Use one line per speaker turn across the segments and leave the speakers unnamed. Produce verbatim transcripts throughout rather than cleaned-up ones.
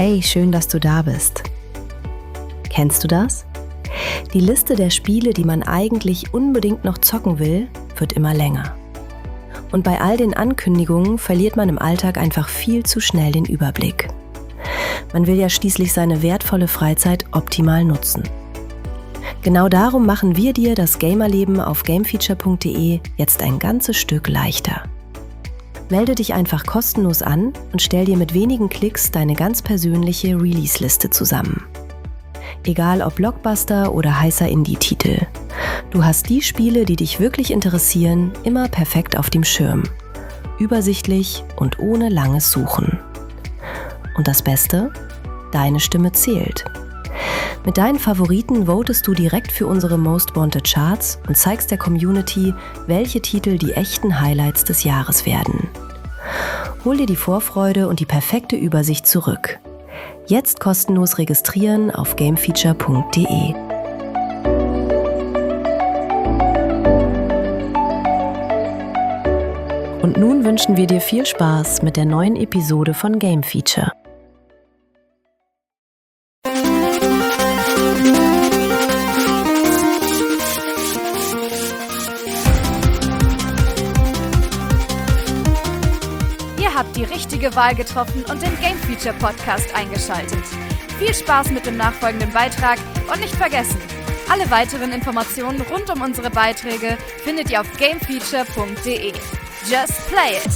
Hey, schön, dass du da bist. Kennst du das? Die Liste der Spiele, die man eigentlich unbedingt noch zocken will, wird immer länger. Und bei all den Ankündigungen verliert man im Alltag einfach viel zu schnell den Überblick. Man will ja schließlich seine wertvolle Freizeit optimal nutzen. Genau darum machen wir dir das Gamerleben auf gamefeature punkt de jetzt ein ganzes Stück leichter. Melde dich einfach kostenlos an und stell dir mit wenigen Klicks deine ganz persönliche Release-Liste zusammen. Egal ob Blockbuster oder heißer Indie-Titel. Du hast die Spiele, die dich wirklich interessieren, immer perfekt auf dem Schirm. Übersichtlich und ohne langes Suchen. Und das Beste? Deine Stimme zählt. Mit deinen Favoriten votest du direkt für unsere Most Wanted Charts und zeigst der Community, welche Titel die echten Highlights des Jahres werden. Hol dir die Vorfreude und die perfekte Übersicht zurück. Jetzt kostenlos registrieren auf gamefeature punkt de. Und nun wünschen wir dir viel Spaß mit der neuen Episode von Game Feature.
Ihr habt die richtige Wahl getroffen und den Game Feature Podcast eingeschaltet. Viel Spaß mit dem nachfolgenden Beitrag und nicht vergessen, alle weiteren Informationen rund um unsere Beiträge findet ihr auf gamefeature punkt de. Just play it!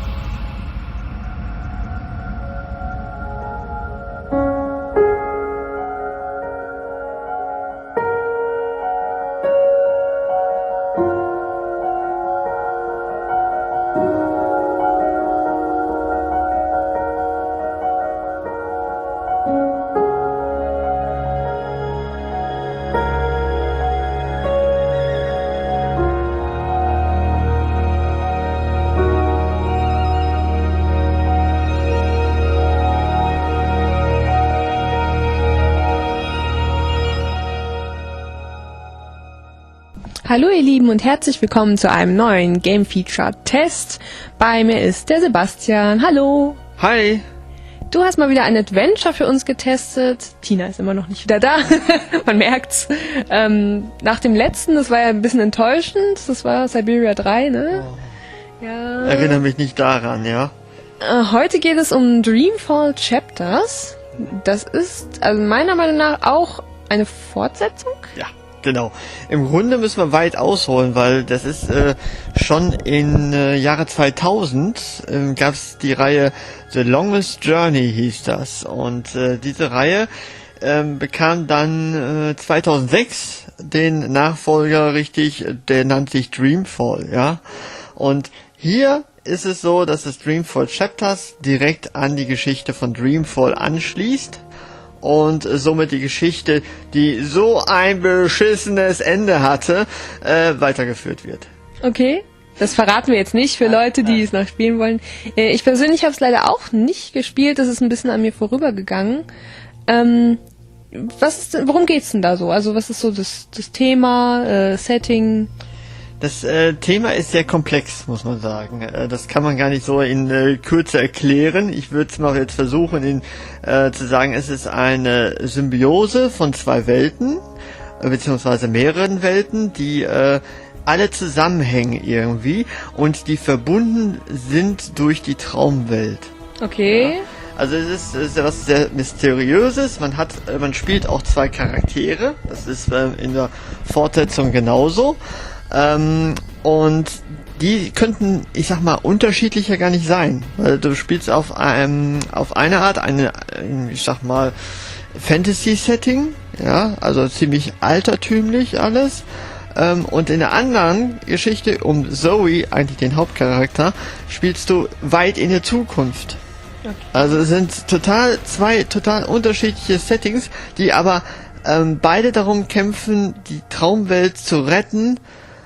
Hallo ihr Lieben und herzlich willkommen zu einem neuen Game Feature Test. Bei mir ist der Sebastian. Hallo.
Hi.
Du hast mal wieder ein Adventure für uns getestet. Tina ist immer noch nicht wieder da. Man merkt's. Ähm, nach dem letzten, das war ja ein bisschen enttäuschend. Das war Siberia drei, ne?
Oh.
Ja.
Erinnere mich nicht daran, ja.
Äh, heute geht es um Dreamfall Chapters. Das ist also meiner Meinung nach auch eine Fortsetzung.
Ja. Genau. Im Grunde müssen wir weit ausholen, weil das ist äh, schon in äh, Jahre zweitausend äh, gab es die Reihe The Longest Journey hieß das und äh, diese Reihe äh, bekam dann äh, zweitausendsechs den Nachfolger richtig, der nannte sich Dreamfall, ja. Und hier ist es so, dass das Dreamfall Chapters direkt an die Geschichte von Dreamfall anschließt. Und somit die Geschichte, die so ein beschissenes Ende hatte, äh, weitergeführt wird.
Okay, das verraten wir jetzt nicht für Leute, die es noch spielen wollen. Äh, ich persönlich habe es leider auch nicht gespielt, das ist ein bisschen an mir vorübergegangen. Ähm, was ist, worum geht's denn da so? Also was ist so das, das Thema, äh, Setting?
Das äh, Thema ist sehr komplex, muss man sagen. Äh, das kann man gar nicht so in äh, Kürze erklären. Ich würde es mal jetzt versuchen, in, äh, zu sagen, es ist eine Symbiose von zwei Welten, äh, beziehungsweise mehreren Welten, die äh, alle zusammenhängen irgendwie und die verbunden sind durch die Traumwelt.
Okay.
Ja. Also es ist, es ist etwas sehr Mysteriöses. Man hat, äh, man spielt auch zwei Charaktere. Das ist äh, in der Fortsetzung genauso. Ähm, und die könnten, ich sag mal, unterschiedlicher gar nicht sein. Weil du spielst auf einem, auf eine Art, eine, ich sag mal, Fantasy-Setting, ja, also ziemlich altertümlich alles. Ähm, und in der anderen Geschichte um Zoe, eigentlich den Hauptcharakter, spielst du weit in der Zukunft. Okay. Also es sind total, zwei total unterschiedliche Settings, die aber ähm, beide darum kämpfen, die Traumwelt zu retten,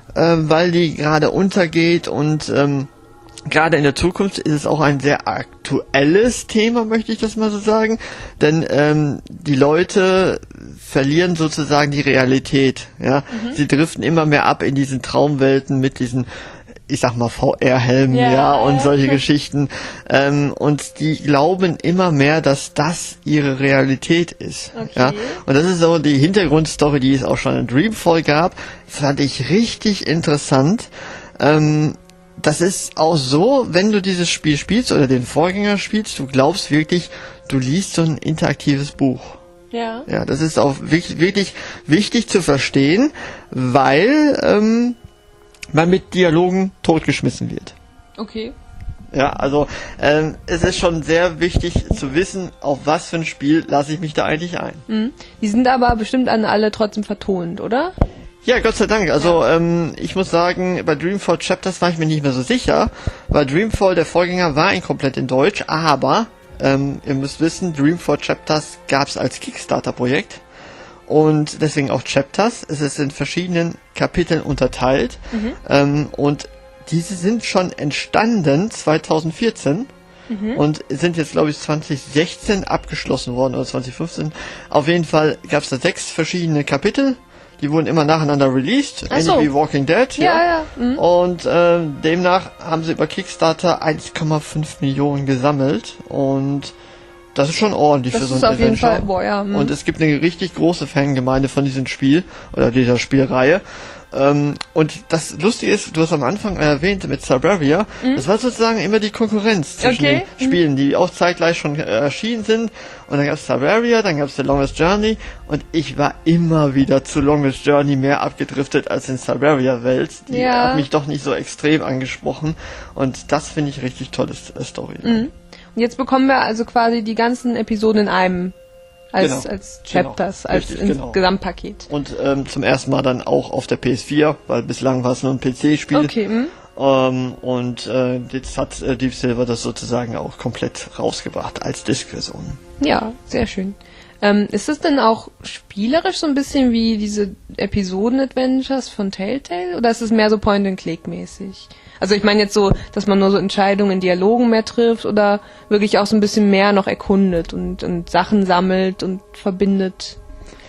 weil die gerade untergeht und ähm, gerade in der Zukunft ist es auch ein sehr aktuelles Thema, möchte ich das mal so sagen, denn ähm, die Leute verlieren sozusagen die Realität, ja, mhm. Sie driften immer mehr ab in diesen Traumwelten mit diesen ich sag mal, V R-Helm, ja, ja, und solche Geschichten. Ähm, und die glauben immer mehr, dass das ihre Realität ist. Okay. Ja? Und das ist so die Hintergrundstory, die es auch schon in Dreamfall gab. Das fand ich richtig interessant. Ähm, das ist auch so, wenn du dieses Spiel spielst oder den Vorgänger spielst, du glaubst wirklich, du liest so ein interaktives Buch.
Ja.
Ja, das ist auch wirklich, wirklich wichtig zu verstehen, weil ähm, man mit Dialogen totgeschmissen wird.
Okay.
Ja, also ähm, es ist schon sehr wichtig zu wissen, auf was für ein Spiel lasse ich mich da eigentlich ein.
Mhm. Die sind aber bestimmt an alle trotzdem vertont, oder?
Ja, Gott sei Dank. Also ja. ähm, ich muss sagen, bei Dreamfall Chapters war ich mir nicht mehr so sicher, weil Dreamfall, der Vorgänger, war ein komplett in Deutsch, aber ähm, ihr müsst wissen, Dreamfall Chapters gab es als Kickstarter-Projekt. Und deswegen auch Chapters. Es ist in verschiedenen Kapiteln unterteilt. Mhm. Ähm, und diese sind schon entstanden zwanzig vierzehn mhm. und sind jetzt, glaube ich, zwanzig sechzehn abgeschlossen worden oder zwanzig fünfzehn. Auf jeden Fall gab es da sechs verschiedene Kapitel. Die wurden immer nacheinander released, ähnlich so. Wie Walking Dead.
Ja, ja. ja. Mhm.
Und äh, demnach haben sie über Kickstarter eins Komma fünf Millionen gesammelt. Und das ist schon ordentlich
das
für so
ein
ein
Adventure. Jeden Fall, boah, ja.
Und es gibt eine richtig große Fangemeinde von diesem Spiel oder dieser Spielreihe. Ähm, und das Lustige ist, du hast am Anfang erwähnt mit Cyberia, mhm. das war sozusagen immer die Konkurrenz zwischen
okay.
den Spielen, die auch zeitgleich schon äh, erschienen sind. Und dann gab es Cyberia, dann gab es The Longest Journey und ich war immer wieder zu Longest Journey mehr abgedriftet als in Cyberia-Welt. Die
ja.
hat mich doch nicht so extrem angesprochen und das finde ich richtig tolles äh, Story.
Mhm. Und jetzt bekommen wir also quasi die ganzen Episoden in einem. Als,
genau.
als Chapters,
genau.
als
Richtig,
ins
genau.
Gesamtpaket.
Und ähm, zum ersten Mal dann auch auf der P S vier, weil bislang war es nur ein P C-Spiel.
Okay. Mh.
Ähm, und äh, jetzt hat äh, Deep Silver das sozusagen auch komplett rausgebracht als Disk-Version.
Ja, sehr schön. Ähm, ist es denn auch spielerisch so ein bisschen wie diese Episoden-Adventures von Telltale? Oder ist es mehr so Point-and-Click-mäßig? Also ich meine jetzt so, dass man nur so Entscheidungen in Dialogen mehr trifft oder wirklich auch so ein bisschen mehr noch erkundet und, und Sachen sammelt und verbindet?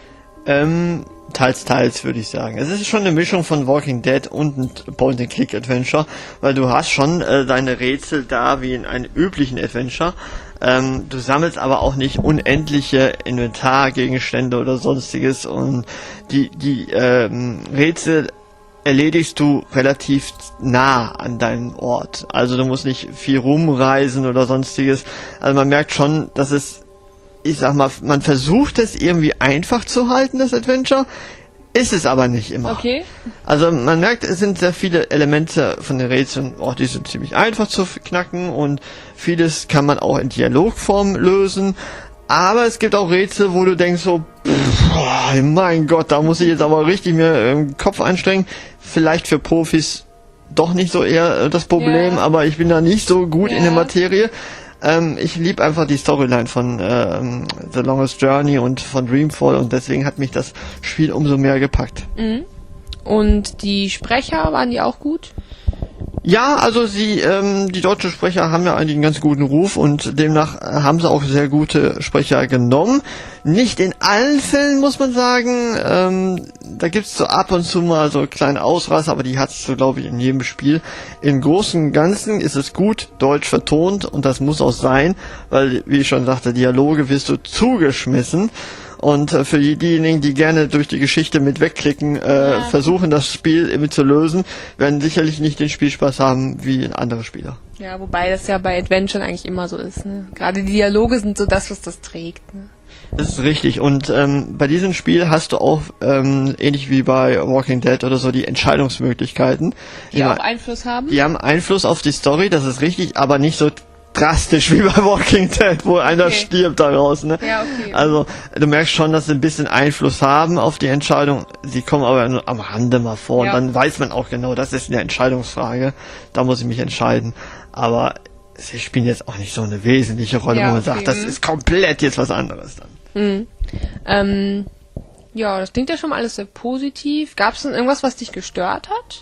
Ähm, teils, teils würde ich sagen. Es ist schon eine Mischung von Walking Dead und ein Point-and-Click-Adventure, weil du hast schon äh, deine Rätsel da wie in einem üblichen Adventure. Ähm, du sammelst aber auch nicht unendliche Inventargegenstände oder sonstiges und die, die ähm, Rätsel erledigst du relativ nah an deinem Ort. Also du musst nicht viel rumreisen oder sonstiges. Also man merkt schon, dass es, ich sag mal, man versucht es irgendwie einfach zu halten, das Adventure, ist es aber nicht immer.
Okay.
Also man merkt, es sind sehr viele Elemente von den Rätseln, oh, die sind ziemlich einfach zu knacken und vieles kann man auch in Dialogform lösen. Aber es gibt auch Rätsel, wo du denkst so, pff, oh, mein Gott, da muss ich jetzt aber richtig mir im Kopf anstrengen. Vielleicht für Profis doch nicht so eher das Problem, yeah. aber ich bin da nicht so gut yeah. in der Materie. Ähm, ich liebe einfach die Storyline von ähm, The Longest Journey und von Dreamfall und deswegen hat mich das Spiel umso mehr gepackt.
Mhm. Und die Sprecher, waren die auch gut?
Ja, also sie, ähm, die deutschen Sprecher haben ja eigentlich einen ganz guten Ruf und demnach haben sie auch sehr gute Sprecher genommen. Nicht in allen Fällen, muss man sagen. Ähm, da gibt's so ab und zu mal so kleine Ausreißer, aber die hat's so, glaube ich, in jedem Spiel. Im Großen und Ganzen ist es gut deutsch vertont und das muss auch sein, weil, wie ich schon sagte, Dialoge wirst du zugeschmissen. Und äh, für diejenigen, die gerne durch die Geschichte mit wegklicken, äh, ja. versuchen, das Spiel irgendwie zu lösen, werden sicherlich nicht den Spielspaß haben wie andere Spieler.
Ja, wobei das ja bei Adventure eigentlich immer so ist. Ne? Gerade die Dialoge sind so das, was das trägt. Ne?
Das ist richtig. Und ähm, bei diesem Spiel hast du auch, ähm, ähnlich wie bei Walking Dead oder so, die Entscheidungsmöglichkeiten.
Die, die auch Einfluss haben?
Die haben Einfluss auf die Story, das ist richtig, aber nicht so drastisch wie bei Walking Dead, wo einer okay. stirbt daraus, ne?
Ja, okay.
Also, du merkst schon, dass sie ein bisschen Einfluss haben auf die Entscheidung. Sie kommen aber nur am Rande mal vor ja. und dann weiß man auch genau, das ist eine Entscheidungsfrage. Da muss ich mich entscheiden. Aber sie spielen jetzt auch nicht so eine wesentliche Rolle,
ja,
wo man
okay.
sagt, das ist komplett jetzt was anderes dann.
Mhm. Ähm, ja, das klingt ja schon mal alles sehr positiv. Gab es denn irgendwas, was dich gestört hat?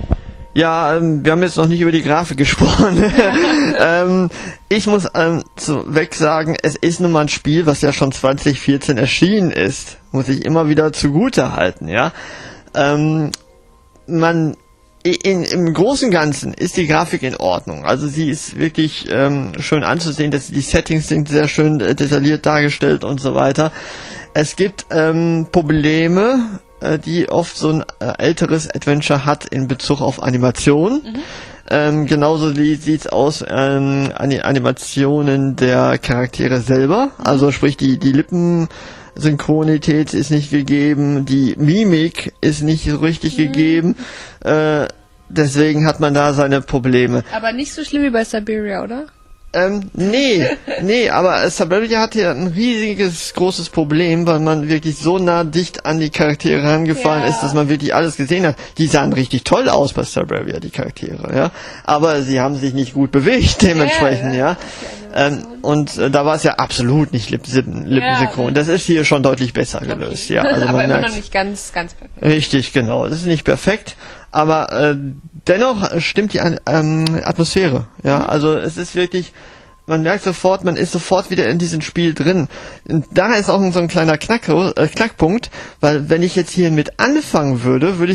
Ja, ähm, wir haben jetzt noch nicht über die Grafik gesprochen. ähm, ich muss ähm, zu weg sagen, es ist nun mal ein Spiel, was ja schon zwanzig vierzehn erschienen ist. Muss ich immer wieder zugute halten, ja. Ähm, man in, im Großen und Ganzen ist die Grafik in Ordnung. Also sie ist wirklich ähm, schön anzusehen, dass die Settings sind sehr schön äh, detailliert dargestellt und so weiter. Es gibt ähm, Probleme, äh, die oft so ein äh, älteres Adventure hat in Bezug auf Animation. Mhm. Ähm, genauso wie sieht's aus ähm, an die Animationen der Charaktere selber. Also sprich die die Lippensynchronität ist nicht gegeben, die Mimik ist nicht so richtig mhm. gegeben. Äh, deswegen hat man da seine Probleme.
Aber nicht so schlimm wie bei Siberia, oder?
Ähm, nee, nee, aber Siberia hat hier ein riesiges, großes Problem, weil man wirklich so nah dicht an die Charaktere rangefahren ja. ist, dass man wirklich alles gesehen hat. Die sahen richtig toll aus bei Siberia, die Charaktere, ja. Aber sie haben sich nicht gut bewegt, dementsprechend, ja. ja. Ähm, und äh, da war es ja absolut nicht Lipp lippensynchron. Ja. Das ist hier schon deutlich besser gelöst, okay. ja. Also
aber
man
immer
merkt,
noch nicht ganz, ganz perfekt.
Richtig, genau. Das ist nicht perfekt, aber äh, dennoch stimmt die ähm, Atmosphäre. Ja, mhm. also es ist wirklich, man merkt sofort, man ist sofort wieder in diesem Spiel drin. Und da ist auch so ein kleiner Knack, äh, Knackpunkt, weil wenn ich jetzt hier mit anfangen würde, würde ich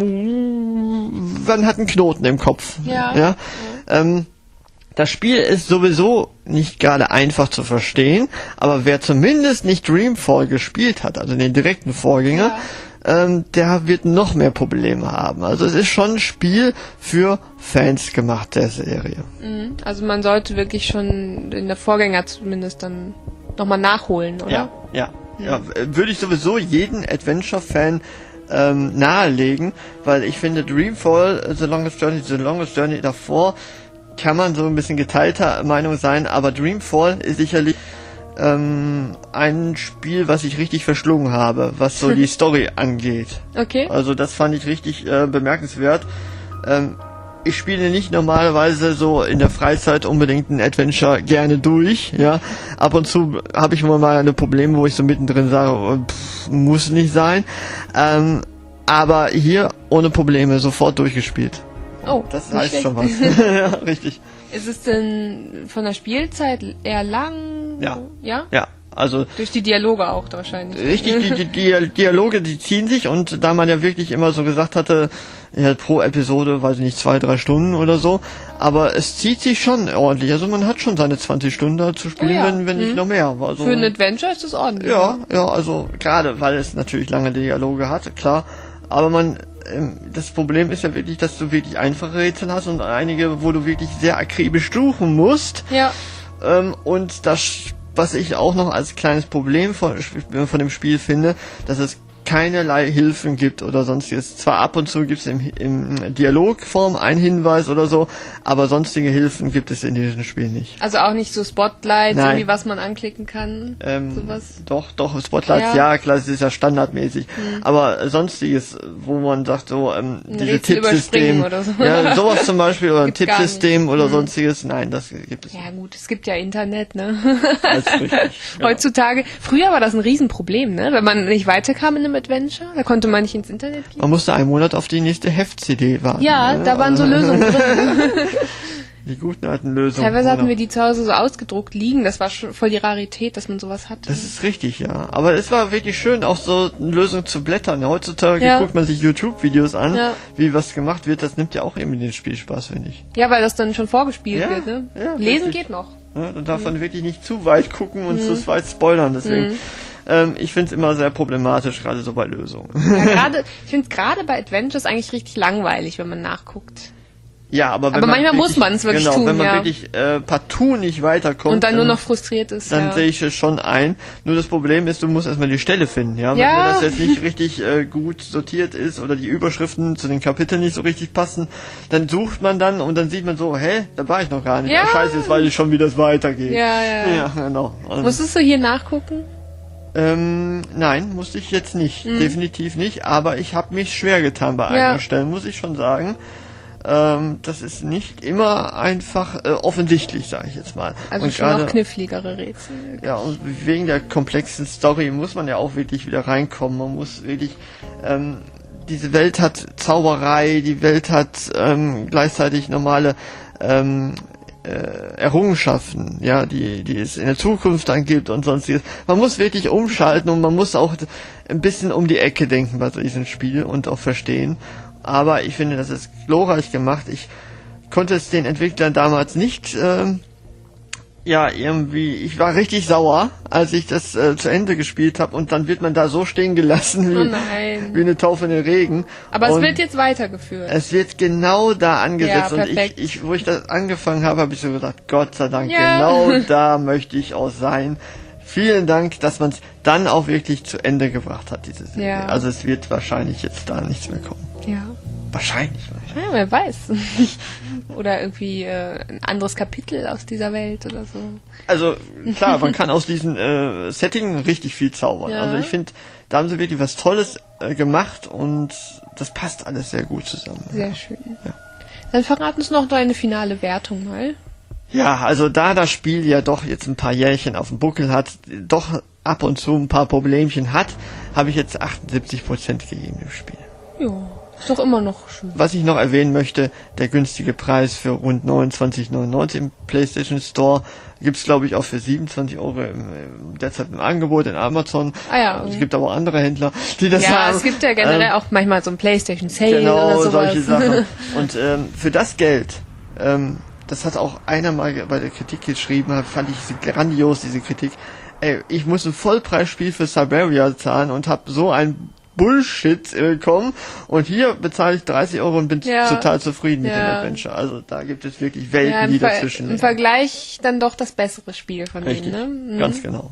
sagen, man hat einen Knoten im Kopf. Ja. ja? ja. Ähm, Das Spiel ist sowieso nicht gerade einfach zu verstehen, aber wer zumindest nicht Dreamfall gespielt hat, also den direkten Vorgänger, ja. ähm, der wird noch mehr Probleme haben. Also es ist schon ein Spiel für Fans gemacht der Serie.
Also man sollte wirklich schon in der Vorgänger zumindest dann nochmal nachholen, oder?
Ja, ja, ja. ja. Würde ich sowieso jeden Adventure-Fan ähm, nahelegen, weil ich finde Dreamfall, The Longest Journey, The Longest Journey davor, kann man so ein bisschen geteilter Meinung sein, aber Dreamfall ist sicherlich ähm, ein Spiel, was ich richtig verschlungen habe, was so die Story angeht.
Okay.
Also das fand ich richtig äh, bemerkenswert. Ähm, ich spiele nicht normalerweise so in der Freizeit unbedingt ein Adventure gerne durch, ja. Ab und zu habe ich immer mal eine Probleme, wo ich so mittendrin sage, pff, muss nicht sein. Ähm, aber hier ohne Probleme sofort durchgespielt.
Oh,
das heißt schlecht. Schon was. Ja, richtig.
Ist es denn von der Spielzeit eher lang?
Ja.
Ja?
Ja, also...
Durch die Dialoge auch wahrscheinlich.
Richtig, die, die, die Dialoge, die ziehen sich, und da man ja wirklich immer so gesagt hatte, ja, pro Episode, weiß ich nicht, zwei, drei Stunden oder so, aber es zieht sich schon ordentlich. Also man hat schon seine zwanzig Stunden da zu spielen, oh ja. wenn, wenn hm. nicht noch mehr. Also,
für ein Adventure ist das ordentlich.
Ja, ja, also gerade, weil es natürlich lange Dialoge hat, klar, aber man... Das Problem ist ja wirklich, dass du wirklich einfache Rätsel hast und einige, wo du wirklich sehr akribisch suchen musst.
Ja.
Ähm, und das, was ich auch noch als kleines Problem von, von dem Spiel finde, dass es keinerlei Hilfen gibt oder sonstiges. Zwar ab und zu gibt es im, im Dialogform einen Hinweis oder so, aber sonstige Hilfen gibt es in diesem Spiel nicht.
Also auch nicht so Spotlights, Nein. irgendwie was man anklicken kann?
Ähm,
sowas?
Doch, doch, Spotlights, ja, ja klar, das ist ja standardmäßig. Hm. Aber sonstiges, wo man sagt, so, ähm,
ein
diese Tippsystem,
oder so.
Ja, sowas zum Beispiel, oder ein Tippsystem oder hm. sonstiges, nein, das gibt es
ja,
nicht.
Ja gut, es gibt ja Internet, ne?
Das ist richtig. Genau.
Heutzutage, früher war das ein Riesenproblem, ne? Wenn man nicht weiterkam in einem Adventure, da konnte man nicht ins Internet gehen.
Man musste einen Monat auf die nächste Heft-C D warten.
Ja, ne? Da waren so Lösungen drin.
Die guten alten Lösungen.
Teilweise hatten wir die zu Hause so ausgedruckt liegen, das war schon voll die Rarität, dass man sowas hatte.
Das ist richtig, ja. Aber es war wirklich schön, auch so eine Lösung zu blättern. Heutzutage ja. guckt man sich YouTube-Videos an, ja. wie was gemacht wird. Das nimmt ja auch eben den Spielspaß, finde ich.
Ja, weil das dann schon vorgespielt
ja,
wird, ne?
Ja,
Lesen
richtig.
geht noch.
Ja, dann darf mhm. man wirklich nicht zu weit gucken und mhm. zu weit spoilern, deswegen... Mhm. Ähm, ich finde es immer sehr problematisch, gerade so bei Lösungen.
Ja, gerade, ich finde es gerade bei Adventures eigentlich richtig langweilig, wenn man nachguckt.
Ja, aber, wenn
aber
man
manchmal
wirklich,
muss man es wirklich
genau,
tun,
wenn man
ja.
wirklich äh, partout nicht weiterkommt
und dann
ähm,
nur noch frustriert ist,
dann
ja.
sehe ich es schon ein. Nur das Problem ist, du musst erstmal die Stelle finden, ja. Wenn
ja.
das jetzt nicht richtig äh, gut sortiert ist oder die Überschriften zu den Kapiteln nicht so richtig passen, dann sucht man dann und dann sieht man so, hä, da war ich noch gar nicht.
Ja.
Oh, scheiße, jetzt weiß ich schon, wie das weitergeht.
Ja, ja.
Ja, genau. Also,
musstest du hier nachgucken?
Ähm, nein, musste ich jetzt nicht. Mhm. Definitiv nicht. Aber ich habe mich schwer getan bei
ja.
einigen Stellen, muss ich schon sagen. Ähm, das ist nicht immer einfach äh, offensichtlich, sage ich jetzt mal.
Also
und
schon
grade,
noch kniffligere Rätsel.
Ja, und wegen der komplexen Story muss man ja auch wirklich wieder reinkommen. Man muss wirklich... Ähm, diese Welt hat Zauberei, die Welt hat ähm, gleichzeitig normale... Ähm, Errungenschaften, ja, die, die es in der Zukunft dann gibt und sonstiges. Man muss wirklich umschalten und man muss auch ein bisschen um die Ecke denken bei diesem Spiel und auch verstehen. aber ich finde, das ist glorreich gemacht. Ich konnte es den Entwicklern damals nicht, ähm, ja, irgendwie, ich war richtig sauer, als ich das äh, zu Ende gespielt habe und dann wird man da so stehen gelassen wie,
Oh nein.
wie eine Taufe in den Regen.
Aber
und
es wird jetzt weitergeführt.
es wird genau da angesetzt
Ja,
und ich,
perfekt.
ich, wo ich das angefangen habe, habe ich so gedacht, Gott sei Dank,
Ja.
genau da möchte ich auch sein. Vielen Dank, dass man es dann auch wirklich zu Ende gebracht hat, diese Serie.
Ja.
Also es wird wahrscheinlich jetzt da nichts mehr kommen.
Ja.
Wahrscheinlich.
Ja, wer weiß. Oder irgendwie äh, ein anderes Kapitel aus dieser Welt oder so.
Also klar, man kann aus diesem äh, Setting richtig viel zaubern.
Ja.
Also ich finde, da haben sie wirklich was Tolles äh, gemacht und das passt alles sehr gut zusammen.
Sehr schön.
Ja.
Dann verrat uns noch deine finale Wertung mal.
Ja, also da das Spiel ja doch jetzt ein paar Jährchen auf dem Buckel hat, doch ab und zu ein paar Problemchen hat, habe ich jetzt achtundsiebzig Prozent gegeben im Spiel.
Ja, ist doch immer noch schön.
Was ich noch erwähnen möchte, der günstige Preis für rund neunundzwanzig neunundneunzig im PlayStation Store gibt's glaube ich auch für siebenundzwanzig Euro im, im, derzeit im Angebot in Amazon.
Ah ja, okay.
Es gibt aber auch andere Händler, die das
Ja,
haben.
es gibt ja generell
Ähm,
auch manchmal so ein PlayStation Sale
Genau,
oder sowas.
solche Sachen. Und ähm, für das Geld, ähm, das hat auch einer mal bei der Kritik geschrieben, fand ich sie grandios, diese Kritik. Ey, ich muss ein Vollpreisspiel für Siberia zahlen und habe so ein Bullshit äh, bekommen und hier bezahle ich dreißig Euro und bin
Ja.
total zufrieden mit
Ja.
dem Adventure. Also da gibt es wirklich Welten,
Ja, im,
die
Ver
dazwischen
im
liegen.
Vergleich dann doch das bessere Spiel von
Richtig,
denen, ne? Mhm.
ganz genau.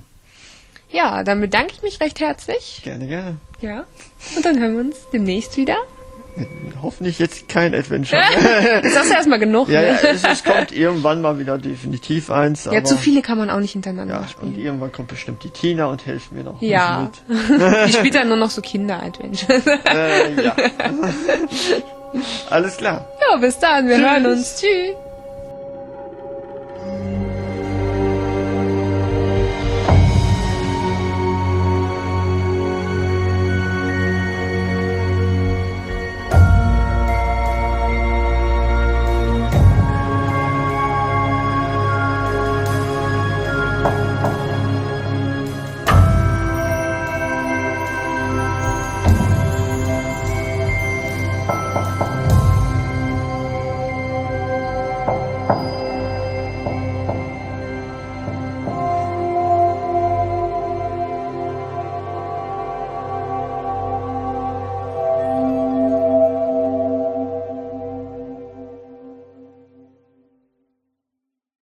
Ja, dann bedanke ich mich recht herzlich.
Gerne, gerne.
Ja. Und dann hören wir uns demnächst wieder.
Hoffentlich jetzt kein Adventure.
Jetzt hast du erstmal genug.
ja,
ne?
ja es, es kommt irgendwann mal wieder definitiv eins.
Ja,
aber,
zu viele kann man auch nicht hintereinander
Ja, und
spielen.
irgendwann kommt bestimmt die Tina und hilft mir noch. ein
Ja.
bisschen mit.
Die spielt dann nur noch so Kinder-Adventures.
Äh, ja. Alles klar.
Ja, bis dann. Wir
Tschüss.
hören uns. Tschüss.